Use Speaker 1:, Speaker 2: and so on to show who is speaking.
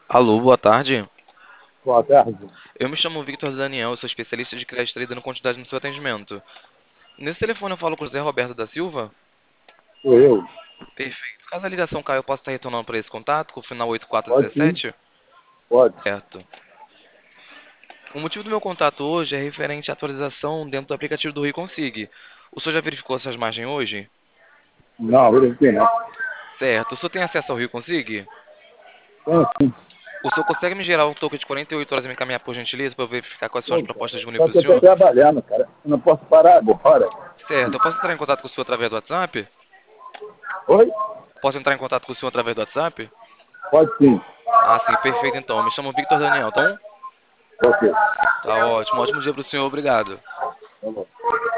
Speaker 1: Alô, boa tarde.
Speaker 2: Boa tarde.
Speaker 1: Eu me chamo Victor Daniel, sou especialista de crédito e dando quantidade no seu atendimento. Nesse telefone eu falo com o José Roberto da Silva?
Speaker 2: Sou eu.
Speaker 1: Perfeito. Caso a ligação caia, eu posso estar retornando para esse contato com o final
Speaker 2: Pode sim,
Speaker 1: 8417?
Speaker 2: pode.
Speaker 1: Certo. O motivo do meu contato hoje é referente à atualização dentro do aplicativo do Rio Consig. O senhor já verificou essas margens hoje?
Speaker 2: Não, verifiquei não.
Speaker 1: Certo. O senhor tem acesso ao Rio Consig?
Speaker 2: Então, assim,
Speaker 1: O senhor consegue me gerar um token de 48 horas e me encaminhar por gentileza para eu verificar quais são as
Speaker 2: pô,
Speaker 1: propostas
Speaker 2: cara,
Speaker 1: disponíveis
Speaker 2: só
Speaker 1: para
Speaker 2: que
Speaker 1: o
Speaker 2: eu tô
Speaker 1: senhor?
Speaker 2: trabalhando, cara. Eu não posso parar agora.
Speaker 1: Certo. Eu posso entrar em contato com o senhor através do WhatsApp?
Speaker 2: Oi?
Speaker 1: Posso entrar em contato com o senhor através do WhatsApp?
Speaker 2: Pode sim.
Speaker 1: Ah, sim, perfeito então. Eu me chamo Victor Daniel, tá bom?
Speaker 2: Ok.
Speaker 1: Tá ótimo. Ótimo dia pro senhor, obrigado.
Speaker 2: Tá bom.